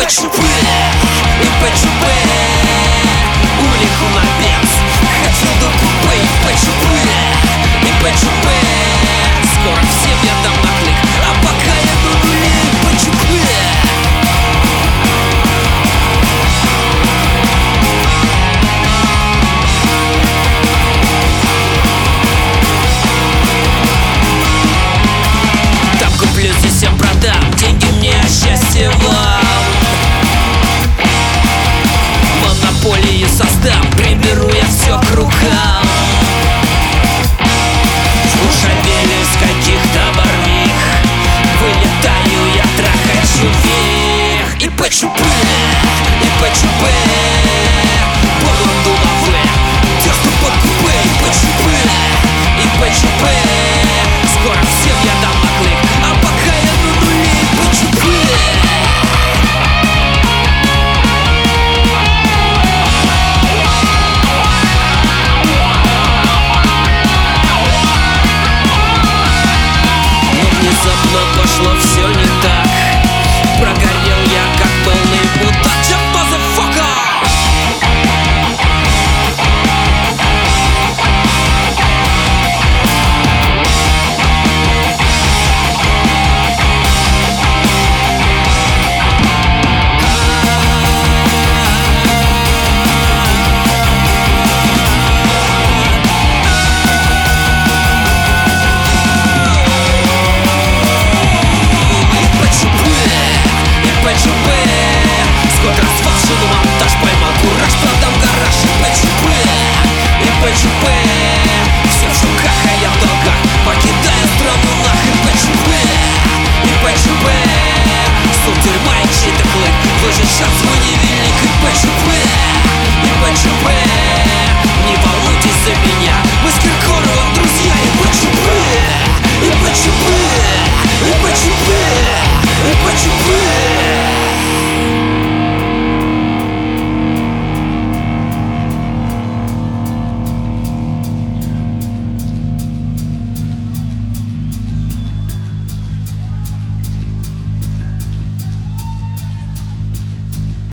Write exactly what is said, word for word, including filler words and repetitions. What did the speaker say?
ПЧП, и ПЧП. Улиху на бенз, хотел до купе. И ПЧП, и ПЧП. Скоро всем я дам наклик, а пока я на нуле. И ПЧП. Там куплю, здесь всем продам. Деньги мне, а счастье вам. Монополии создам, приберу я все к рукам. Ушабели с каких-то барвих, вылетаю я, трахачу вверх. И ПЧП, и ПЧП. Полунду лаве, тех, кто под купе. И ПЧП, и ПЧП. Скоро всем я дам наклик, а пока я на нуле. И ПЧП. Внезапно пошло все не так. Прогорел я как полный мудак. Just motherfucker! ПЧП. Сколько раз фальшивый монтаж поймал, кураж, продам гараж. И ПЧП, и ПЧП. Все в шелках, а я в долгах, покидаю страну нахрен. ПЧП, и ПЧП. Суд, тюрьма и чей-то клык, выжить шанс свой.